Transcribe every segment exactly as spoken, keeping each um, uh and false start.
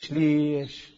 ليش ليش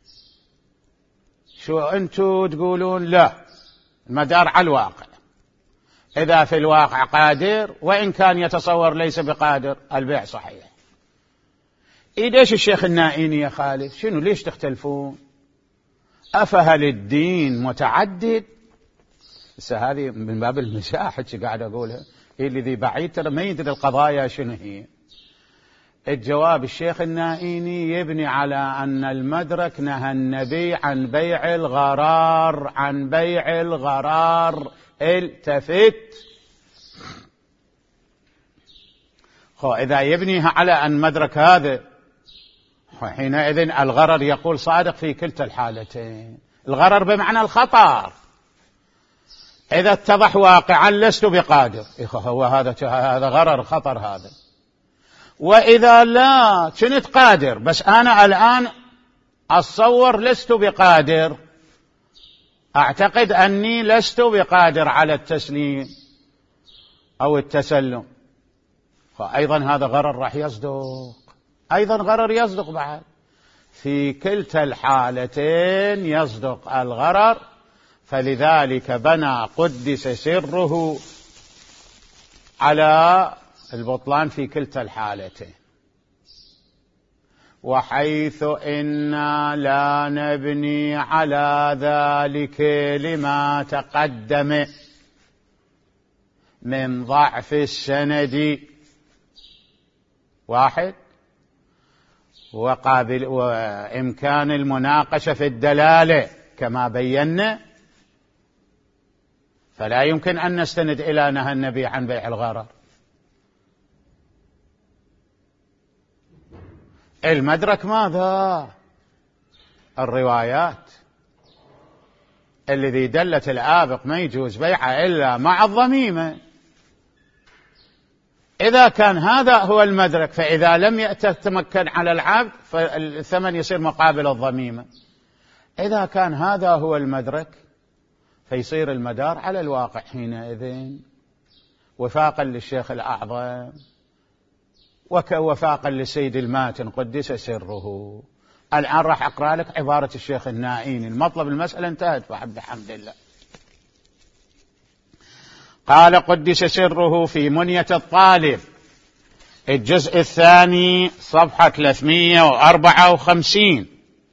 شو أنتوا تقولون لا المدار على الواقع، إذا في الواقع قادر وإن كان يتصور ليس بقادر البيع صحيح. إيه ليش الشيخ النائيني يا خالد؟ شنو ليش تختلفون؟ أفهل الدين متعدد؟ بس هذه من باب المزاح قاعد أقولها، إيه اللي ذي بعيد ترى ما يدري القضايا شنو هي. الجواب الشيخ النائيني يبني على أن المدرك نهى النبي عن بيع الغرار، عن بيع الغرار. التفت. خو إذا يبنيها على أن مدرك هذا حينئذ الغرر يقول صادق في كلتا الحالتين. الغرر بمعنى الخطر، إذا اتضح واقعا لست بقادر هو هذا هذا غرر خطر هذا، وإذا لا كنت قادر بس أنا الآن أتصور لست بقادر، أعتقد أني لست بقادر على التسليم أو التسلم، فأيضا هذا غرر راح يصدق، أيضا غرر يصدق بعد. في كلتا الحالتين يصدق الغرر، فلذلك بنى قدس سره على البطلان في كلتا الحالتين. وحيث إنا لا نبني على ذلك لما تقدم من ضعف السند واحد وقابل وإمكان المناقشة في الدلالة كما بينا، فلا يمكن أن نستند إلى نهى النبي عن بيع الغرر. المدرك ماذا؟ الروايات الذي دلت الآبق ما يجوز بيعه إلا مع الضميمة. إذا كان هذا هو المدرك، فإذا لم يتمكن على العبد فالثمن يصير مقابل الضميمة. إذا كان هذا هو المدرك فيصير المدار على الواقع حينئذ، وفاقا للشيخ الأعظم وكوفاقا للسيد الماتن قدس سره. الآن راح أقرأ لك عبارة الشيخ النائيني، المطلب المسألة انتهت بحمد الله. قال قدس سره في منية الطالب الجزء الثاني صفحة ثلاثمائة وأربعة وخمسين،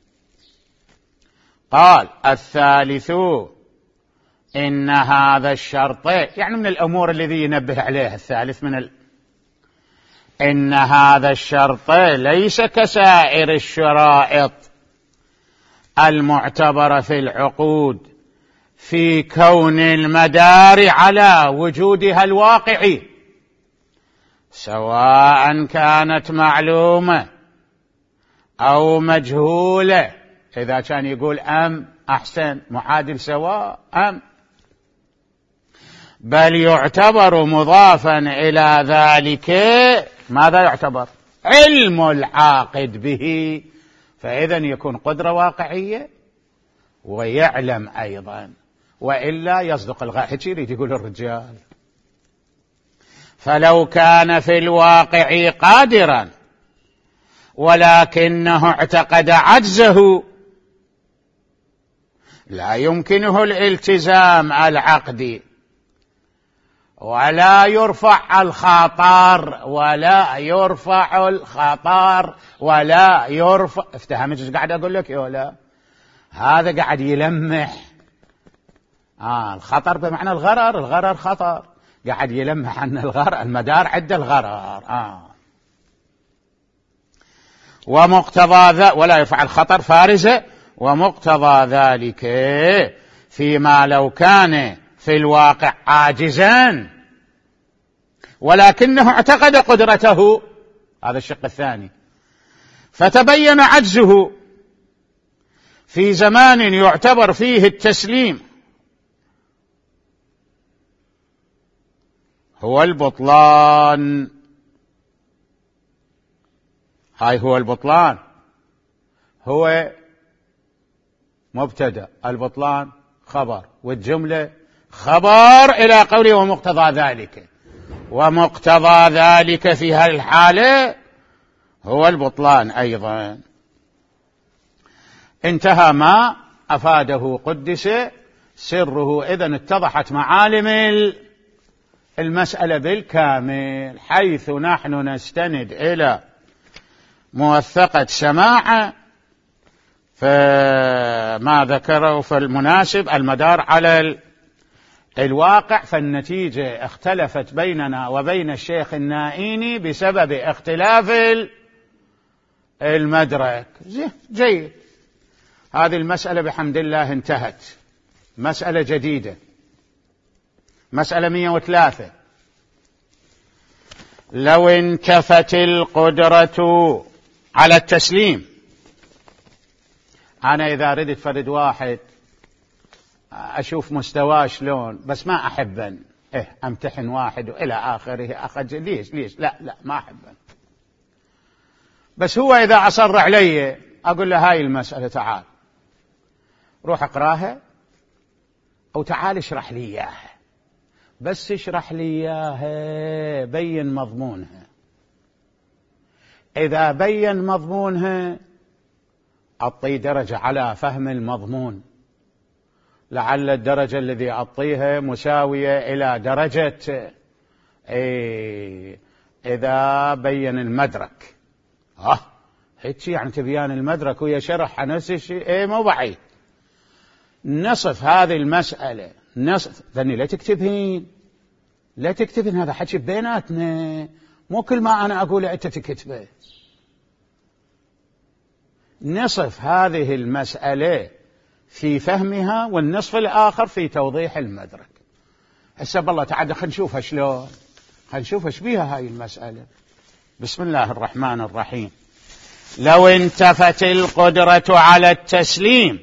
قال الثالث إن هذا الشرط، يعني من الأمور الذي ينبه عليها الثالث من ال... إن هذا الشرط ليس كسائر الشرائط المعتبرة في العقود في كون المدار على وجودها الواقعي، سواء كانت معلومة أو مجهولة. إذا كان يقول أم أحسن معادل سواء أم، بل يعتبر مضافا إلى ذلك ماذا يعتبر؟ علم العاقد به، فإذا يكون قدرة واقعية ويعلم أيضا، وإلا يصدق الغاء. يريد يقول الرجال فلو كان في الواقع قادرا ولكنه اعتقد عجزه لا يمكنه الالتزام العقدي، ولا يرفع الخطر ولا يرفع الخطر ولا يرفع. افتهمت ايش قاعد اقول لك؟ ولا هذا قاعد يلمح آه الخطر بمعنى الغرر، الغرر خطر، قاعد يلمح عن الغرر، المدار عند الغرر. آه ومقتضى ذا ولا يرفع الخطر فارزة، ومقتضى ذلك فيما لو كان في الواقع عاجزا ولكنه اعتقد قدرته، هذا الشق الثاني، فتبين عجزه في زمان يعتبر فيه التسليم هو البطلان. هاي هو البطلان، هو مبتدأ، البطلان خبر، والجملة خبر إلى قوله ومقتضى ذلك، ومقتضى ذلك في هذه الحالة هو البطلان أيضا. انتهى ما أفاده قدس سره. إذن اتضحت معالم المسألة بالكامل، حيث نحن نستند إلى موثقة سماعة فما ذكره فالمناسب المدار على الواقع، فالنتيجة اختلفت بيننا وبين الشيخ النائيني بسبب اختلاف المدرك. جيد، هذه المسألة بحمد الله انتهت. مسألة جديدة، مسألة مئة وثلاثة. لو انتفت القدرة على التسليم، أنا إذا ردت فرد واحد أشوف مستواه شلون، بس ما أحبا إيه أمتحن واحد وإلى آخره، أخذ ليش ليش لا لا ما أحبا. بس هو إذا أصر علي أقول له هاي المسألة تعال روح اقراها، أو تعال اشرح لي إياها، بس اشرح لي إياها بين مضمونها. إذا بين مضمونها أعطي درجة على فهم المضمون، لعل الدرجة الذي أعطيها مساوية إلى درجة إيه إذا بين المدرك. آه هيك يعني تبيان المدرك ويا شرح نفس الشيء، إيه مو بعيد. نصف هذه المسألة نصف، ذني لا تكتبين لا تكتبين، هذا حكي بيناتنا، مو كل ما أنا أقول أنت تكتبه. نصف هذه المسألة في فهمها، والنصف الآخر في توضيح المدرك. هسه بالله تعالى خلينا نشوفها شلون، خلينا نشوف ايش بيها هاي المسألة. بسم الله الرحمن الرحيم. لو انتفت القدرة على التسليم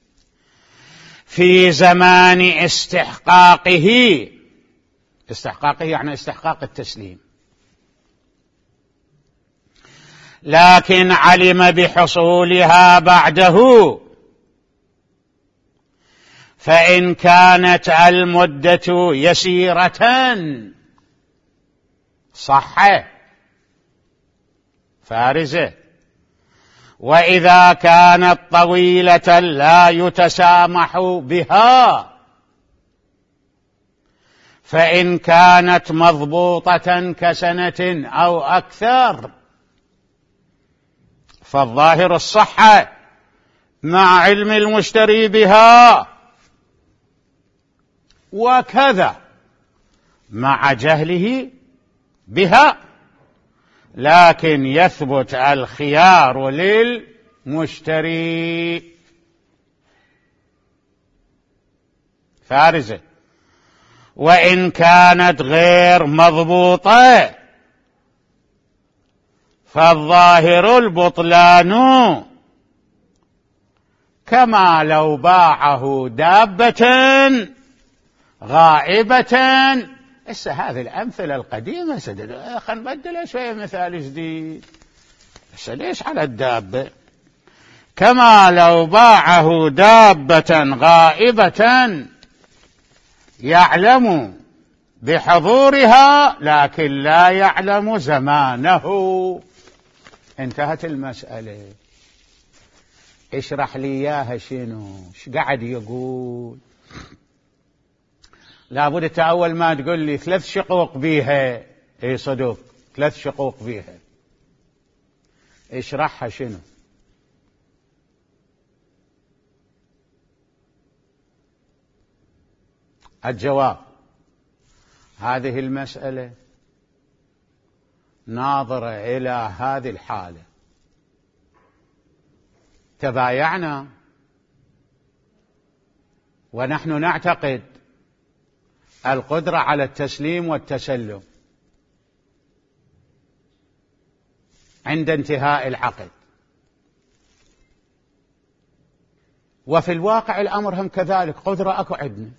في زمان استحقاقه، استحقاقه يعني استحقاق التسليم، لكن علم بحصولها بعده، فإن كانت المدة يسيرة صح فارزة، وإذا كانت طويلة لا يتسامح بها، فإن كانت مضبوطة كسنة أو أكثر فالظاهر الصحة مع علم المشتري بها، وكذا مع جهله بها، لكن يثبت الخيار للمشتري. فارزة. وإن كانت غير مضبوطة فالظاهر البطلان، كما لو باعه دابة غائبة. هسه هذه الأمثلة القديمة خلينا نبدل شوية مثال جديد. هسه ليش على الدابة؟ كما لو باعه دابة غائبة يعلم بحضورها لكن لا يعلم زمانه. انتهت المسألة. اشرح لي اياها شنو ايش قاعد يقول؟ لابد انت اول ما تقول لي ثلاث شقوق بيها، اي صدق ثلاث شقوق بيها، اشرحها شنو؟ الجواب: هذه المسألة ناظرة إلى هذه الحالة. تبايعنا ونحن نعتقد القدرة على التسليم والتسلم عند انتهاء العقد، وفي الواقع الأمر هم كذلك، قدرة أكو عندنا،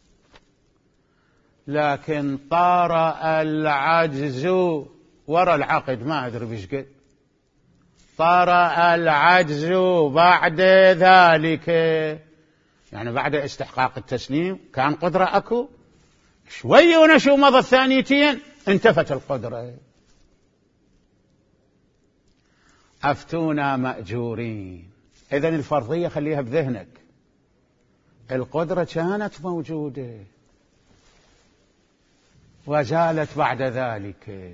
لكن طار العجز وراء العقد، ما أدري بيش قد طار العجز بعد ذلك، يعني بعد استحقاق التسليم كان قدرة أكو شوية ونشو مضى الثانيتين انتفت القدرة. أفتونا مأجورين. إذن الفرضية خليها بذهنك، القدرة كانت موجودة وزالت بعد ذلك،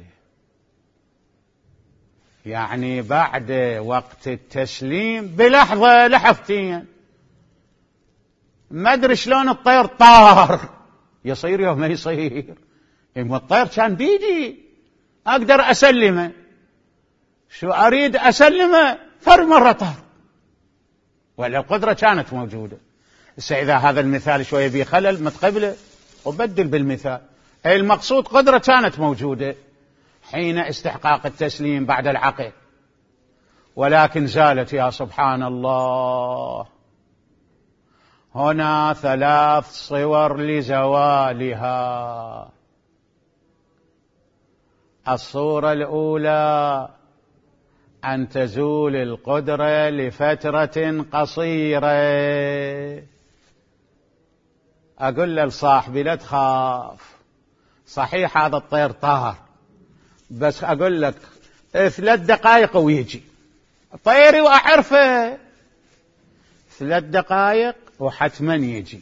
يعني بعد وقت التسليم بلحظة لحظتين. ما أدري شلون الطير طار، يصير يوم ما يصير، إما الطير كان بيدي أقدر أسلمه، شو أريد أسلمه فر مرة طار، ولا القدرة كانت موجودة. إذا هذا المثال شوية بيه خلل متقبله وبدل بالمثال. المقصود قدرة كانت موجودة حين استحقاق التسليم بعد العقد، ولكن زالت يا سبحان الله. هنا ثلاث صور لزوالها. الصورة الأولى أن تزول القدرة لفترة قصيرة. أقول لصاحبي لا تخاف، صحيح هذا الطير طار، بس أقول لك ثلاث دقائق ويجي طيري وأعرفه، ثلاث دقائق وحتما يجي.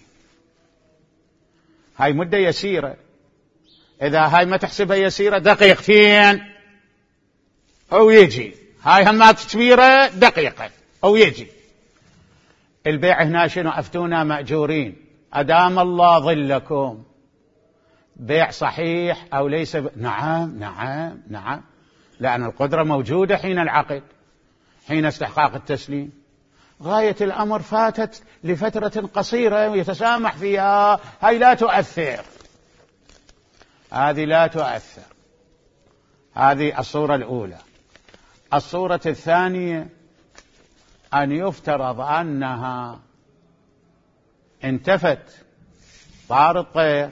هاي مدة يسيرة، إذا هاي ما تحسبها يسيرة دقيقتين أو يجي، هاي همات كبيرة دقيقة أو يجي. البيع هنا شنو؟ أفتونا مأجورين أدام الله ظلكم، بيع صحيح أو ليس ب... نعم نعم نعم، لأن القدرة موجودة حين العقد، حين استحقاق التسليم. غاية الأمر فاتت لفترة قصيرة ويتسامح فيها، هاي لا تؤثر، هذه لا تؤثر. هذه الصورة الأولى. الصورة الثانية أن يفترض أنها انتفت، طار الطير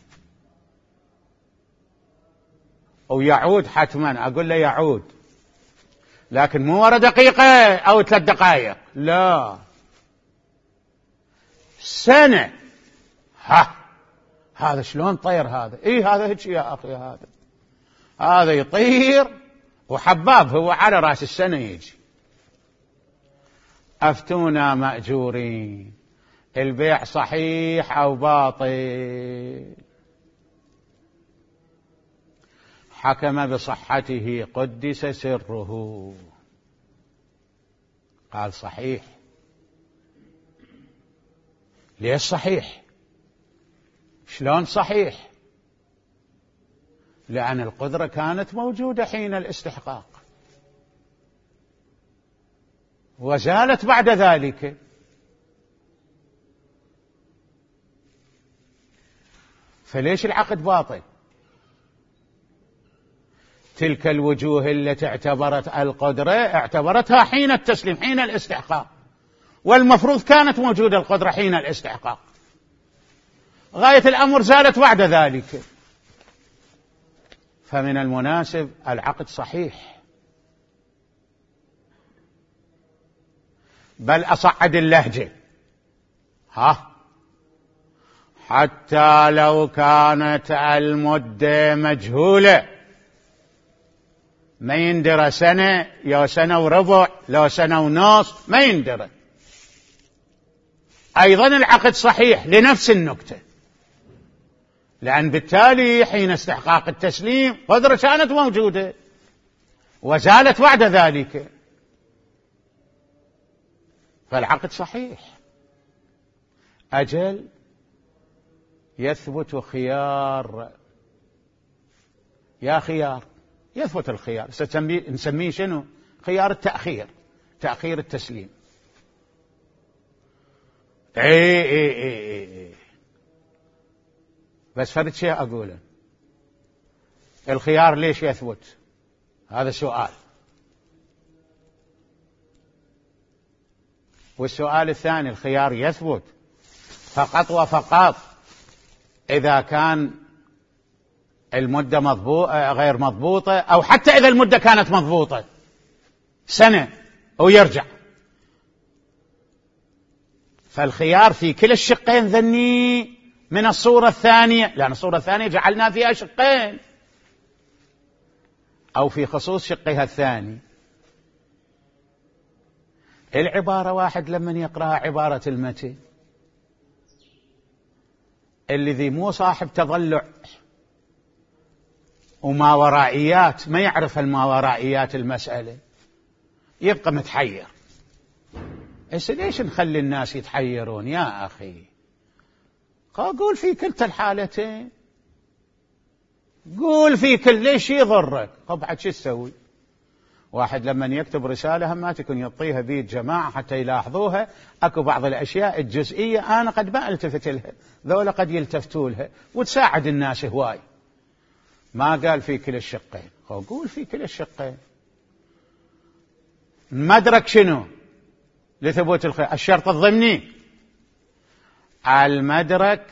ويعود حتما، أقول له يعود، لكن مو ورا دقيقة أو ثلاث دقائق، لا، سنة. ها هذا شلون طير هذا؟ إيه هذا هيك يا أخي، هذا هذا يطير وحباب هو على رأس السنة يجي. أفتونا مأجورين، البيع صحيح أو باطل؟ حكم بصحته قدس سره، قال صحيح. ليش صحيح؟ شلون صحيح؟ لأن القدرة كانت موجودة حين الاستحقاق وزالت بعد ذلك. فليش العقد باطل؟ تلك الوجوه التي اعتبرت القدرة اعتبرتها حين التسليم، حين الاستحقاق، والمفروض كانت موجودة القدرة حين الاستحقاق. غاية الأمر زالت بعد ذلك، فمن المناسب العقد صحيح. بل أصعد اللهجة، ها حتى لو كانت المدة مجهولة، ما يندرى سنة يا سنة وربع لو سنة ونص، ما يندرى، أيضا العقد صحيح لنفس النكتة، لأن بالتالي حين استحقاق التسليم قدرة كانت موجودة وزالت بعد ذلك، فالعقد صحيح. أجل يثبت خيار، يا خيار يثبت الخيار، نسميه شنو؟ خيار التأخير، تأخير التسليم. اي اي اي اي بس فرد شيء أقوله، الخيار ليش يثبت؟ هذا سؤال. والسؤال الثاني، الخيار يثبت فقط وفقط إذا كان المدة مضبوطة غير مضبوطة، أو حتى إذا المدة كانت مضبوطة سنة ويرجع، فالخيار في كلا الشقين ذني من الصورة الثانية، لأن الصورة الثانية جعلنا فيها شقين، أو في خصوص شقها الثاني. العبارة واحد لما يقرأها عبارة المتن، الذي مو صاحب تضلع وما ورائيات، ما يعرف الماورائيات المسألة، يبقى متحير. إيش ليش نخلي الناس يتحيرون يا أخي؟ قول في كلتا الحالتين، قول في كل، ليش يضرك؟ طبعا شو تسوي؟ واحد لما يكتب رسالة هم ما تكون يعطيها بيد جماعة حتى يلاحظوها، أكو بعض الأشياء الجزئية أنا قد ما التفت لها، ذولا قد يلتفتوا لها وتساعد الناس هواي. ما قال في كل الشقين، قول في كل الشقين. المدرك شنو لثبوت الخيار؟ الشرط الضمني، المدرك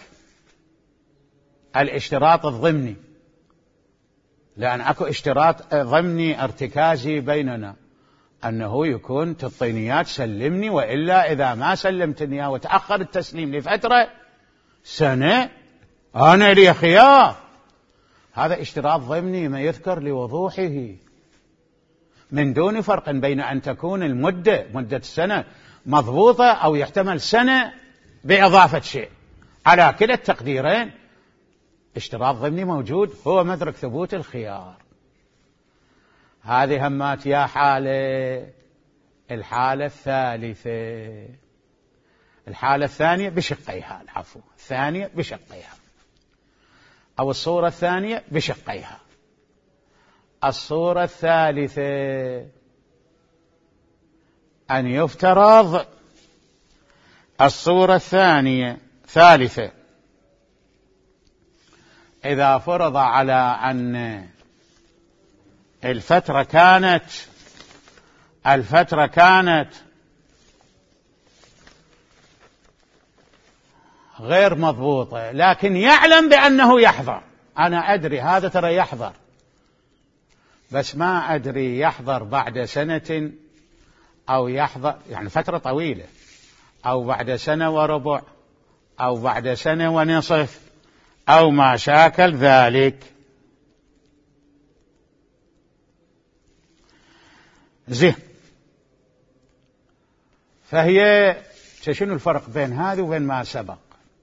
الاشتراط الضمني، لأن أكو اشتراط ضمني ارتكازي بيننا، أنه يكون تعطينيات سلمني، وإلا إذا ما سلمتني وتأخر التسليم لفترة سنة أنا لي خيار. هذا اشتراط ضمني ما يذكر لوضوحه، من دون فرق بين أن تكون المدة مدة السنة مضبوطة أو يحتمل سنة بإضافة شيء. على كلا التقديرين اشتراط ضمني موجود، هو مدرك ثبوت الخيار. هذه همات يا حالة. الحالة الثالثة، الحالة الثانية بشقيها، العفو الثانية بشقيها، أو الصورة الثانية بشقيها. الصورة الثالثة أن يفترض، الصورة الثانية ثالثة إذا فرض على أن الفترة كانت الفترة كانت غير مضبوطة، لكن يعلم بأنه يحضر. أنا أدري هذا ترى يحضر، بس ما أدري يحضر بعد سنة أو يحضر يعني فترة طويلة، أو بعد سنة وربع، أو بعد سنة ونصف، أو ما شاكل ذلك. زين، فهي شنو الفرق بين هذه وبين ما سبق؟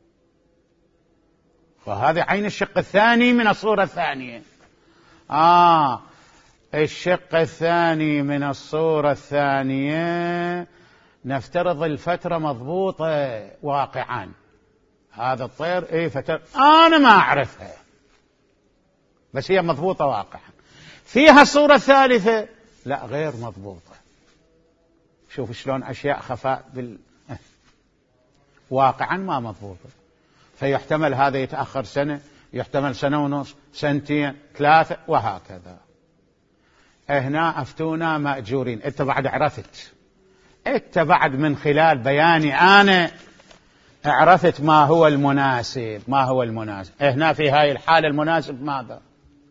وهذا عين الشق الثاني من الصورة الثانية. آه الشق الثاني من الصورة الثانية نفترض الفترة مضبوطة واقعا. هذا الطير ايه فترة أنا ما أعرفها، بس هي مضبوطة واقعا. فيها الصورة الثالثة لا، غير مضبوطة. شوف شلون أشياء خفاء بال... واقعا ما مضبوطة. فيحتمل هذا يتأخر سنة، يحتمل سنة ونص، سنتين، ثلاثة، وهكذا. هنا أفتونا مأجورين. أنت بعد عرفت، أنت بعد من خلال بياني أنا عرفت ما هو المناسب، ما هو المناسب. هنا في هاي الحالة المناسب ماذا؟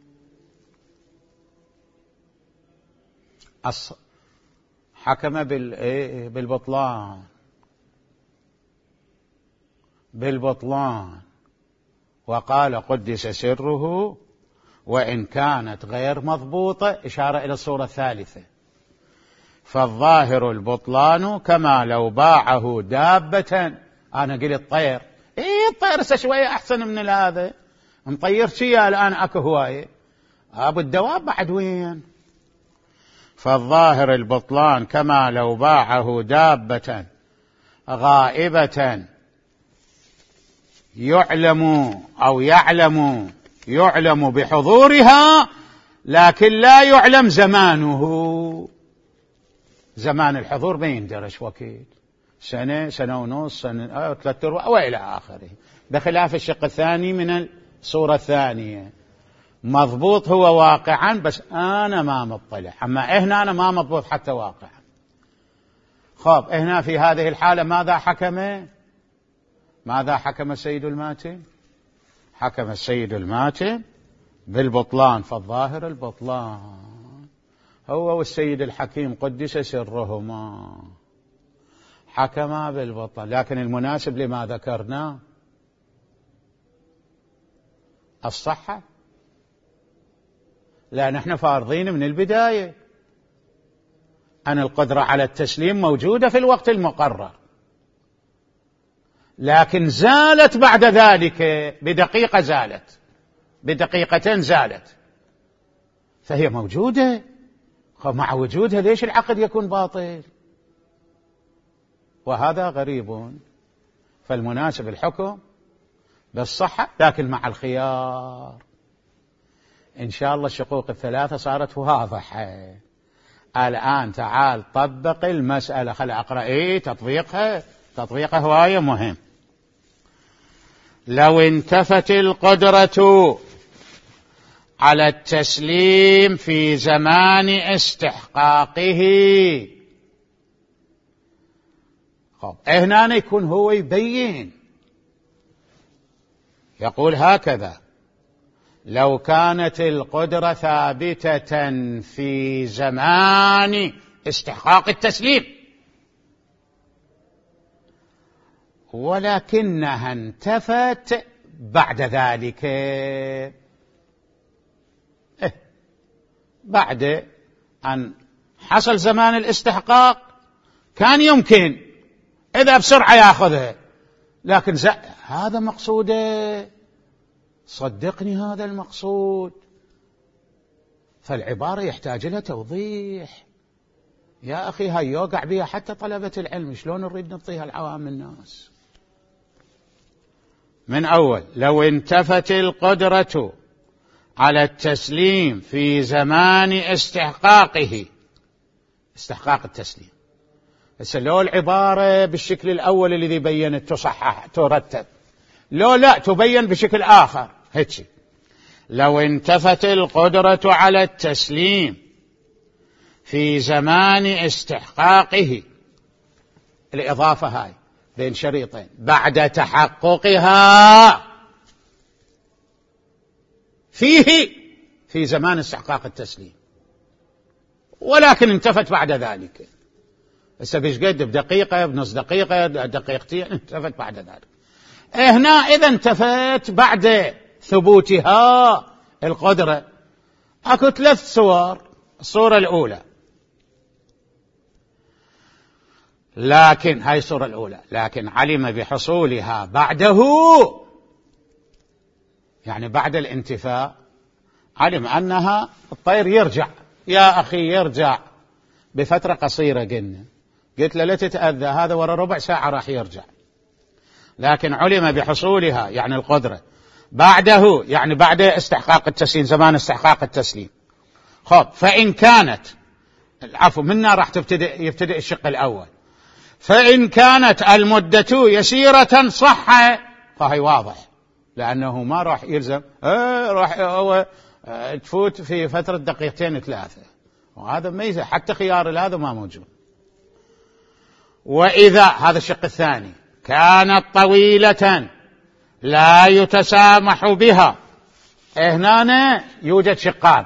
أص... حكم بال... إيه؟ بالبطلان، بالبطلان، وقال قدس سره وإن كانت غير مضبوطة، إشارة إلى الصورة الثالثة. فالظاهر البطلان كما لو باعه دابة. أنا قلت طير، إيه الطير شوية أحسن من هذا، مطير شيء الآن أكو هواية، أبو الدواب بعد وين؟ فالظاهر البطلان كما لو باعه دابة غائبة يعلم أو يعلم يعلم بحضورها، لكن لا يعلم زمانه. زمان الحضور ما يندرج وقت، سنة، سنة ونص، سنة، ثلاثة أرباع، وإلى آخره. بخلاف الشق الثاني من الصورة الثانية، مضبوط هو واقعا، بس أنا ما مطلع. أما هنا أنا ما مضبوط حتى واقعا. خب هنا في هذه الحالة ماذا حكم؟ ماذا حكم السيد الماتن؟ حكم السيد الماتن بالبطلان. فالظاهر البطلان، هو والسيد الحكيم قدس سرهما حكما بالبطلان. لكن المناسب لما ذكرنا الصحة، لا نحن فارضين من البداية أن القدرة على التسليم موجودة في الوقت المقرر، لكن زالت بعد ذلك بدقيقة، زالت بدقيقتين، زالت، فهي موجودة. مع وجودها ليش العقد يكون باطل؟ وهذا غريب. فالمناسب الحكم بالصحة لكن مع الخيار. إن شاء الله الشقوق الثلاثة صارت واضحة. الآن تعال طبق المسألة. خل أقرأ إيه تطبيقها. تطبيقها هواية مهم. لو انتفت القدرة على التسليم في زمان استحقاقه. خب هنا يكون هو يبين، يقول هكذا: لو كانت القدرة ثابتة في زمان استحقاق التسليم ولكنها انتفت بعد ذلك، إيه بعد أن حصل زمان الاستحقاق كان يمكن إذا بسرعة يأخذها، لكن هذا مقصوده، صدقني هذا المقصود. فالعبارة يحتاج لها توضيح. يا أخي هاي يوقع بها حتى طلبة العلم، شلون نريد نعطيها العوام الناس؟ من أول: لو انتفت القدرة على التسليم في زمان استحقاقه، استحقاق التسليم. بس لو العبارة بالشكل الأول الذي بينت تصحح ترتب، لو لا تبين بشكل آخر هيك: لو انتفت القدرة على التسليم في زمان استحقاقه، الإضافة هاي بين شريطين، بعد تحققها فيه في زمان استحقاق التسليم، ولكن انتفت بعد ذلك. هسه بيش قد بدقيقة بنص دقيقة دقيقتين انتفت بعد ذلك. هنا إذا انتفت بعد ثبوتها القدرة أكو ثلاث صور. الصورة الأولى، لكن هاي الصورة الأولى لكن علم بحصولها بعده، يعني بعد الانتفاء علم أنها الطير يرجع. يا أخي يرجع بفترة قصيرة، قلنا قلت له لا تتأذى، هذا ورا ربع ساعة راح يرجع. لكن علم بحصولها يعني القدرة بعده، يعني بعد استحقاق التسليم، زمان استحقاق التسليم. خب فإن كانت العفو منا راح تبتدئ يبتدئ الشق الأول. فإن كانت المدة يسيرة صح، فهي واضح، لأنه ما راح يلزم اه راح هو اه تفوت في فترة دقيقتين ثلاثة، وهذا ميزة حتى خيار هذا ما موجود. وإذا هذا الشق الثاني كانت طويلة لا يتسامح بها، هنا يوجد شقان.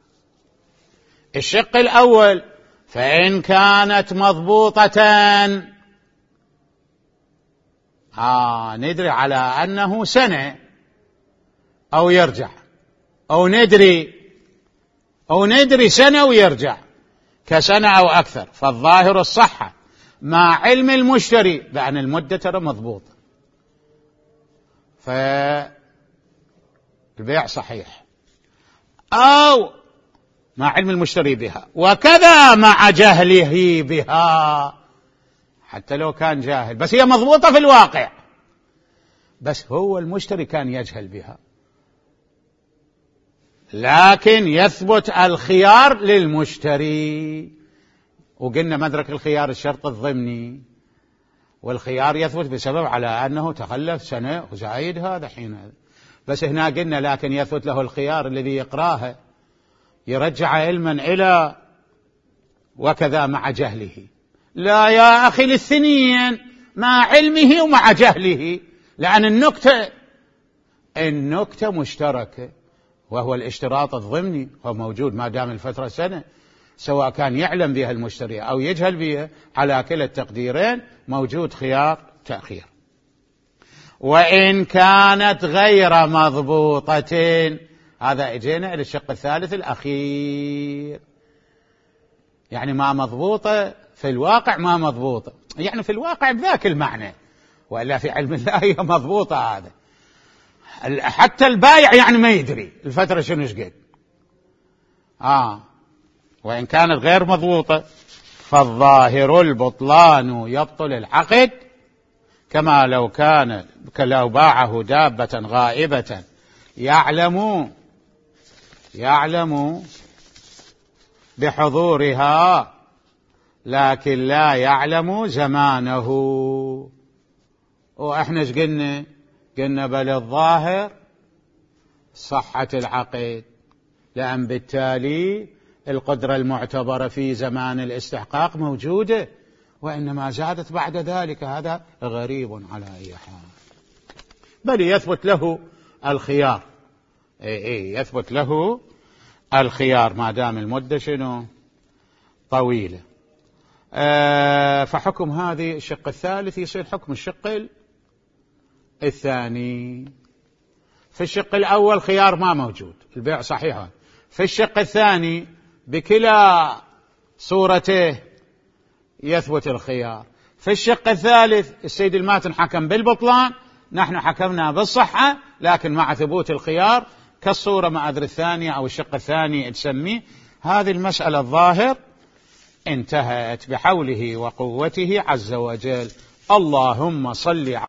الشق الأول: فإن كانت مضبوطة، آه ندري على أنه سنة أو يرجع، أو ندري أو ندري سنة ويرجع، كسنة أو أكثر، فالظاهر الصحة مع علم المشتري بأن المدة ترى مضبوطة، فالبيع صحيح، أو مع علم المشتري بها، وكذا مع جهله بها، حتى لو كان جاهل بس هي مضبوطة في الواقع، بس هو المشتري كان يجهل بها، لكن يثبت الخيار للمشتري. وقلنا مدرك الخيار الشرط الضمني، والخيار يثبت بسبب على أنه تخلف سنة وزايد هذا حين. بس هنا قلنا لكن يثبت له الخيار الذي يقراه يرجع علما إلى وكذا مع جهله. لا يا أخي للثنين، مع علمه ومع جهله، لأن النكتة النكتة مشتركة، وهو الاشتراط الضمني، هو موجود ما دام الفترة سنة، سواء كان يعلم بها المشتري أو يجهل بها، على كلا التقديرين موجود خيار تأخير. وإن كانت غير مضبوطة، هذا اجينا إلى الشق الثالث الأخير. يعني ما مضبوطة في الواقع، ما مضبوطة يعني في الواقع بذاك المعنى، وإلا في علم الله هي مضبوطة. هذا حتى البايع يعني ما يدري الفترة شنو شقد، آه وإن كانت غير مضبوطة. فالظاهر البطلان يبطل العقد، كما لو كان لو باعه دابة غائبة يعلم يعلم بحضورها لكن لا يعلم زمانه. وإحنا ايش قلنا؟ قلنا بل الظاهر صحة العقد، لأن بالتالي القدرة المعتبرة في زمان الاستحقاق موجودة، وإنما زادت بعد ذلك. هذا غريب على أي حال، بل يثبت له الخيار. إيه إيه يثبت له الخيار ما دام المدة شنو طويلة. آه فحكم هذه الشق الثالث يصير حكم الشق الثاني. في الشق الأول خيار ما موجود، البيع صحيح. في الشق الثاني بكلا صورته يثبت الخيار. في الشق الثالث السيد الماتن حكم بالبطلان، نحن حكمنا بالصحة لكن مع ثبوت الخيار، كالصورة ما أدري الثانية أو الشق الثاني تسميه. هذه المسألة الظاهر انتهت بحوله وقوته عز وجل. اللهم صل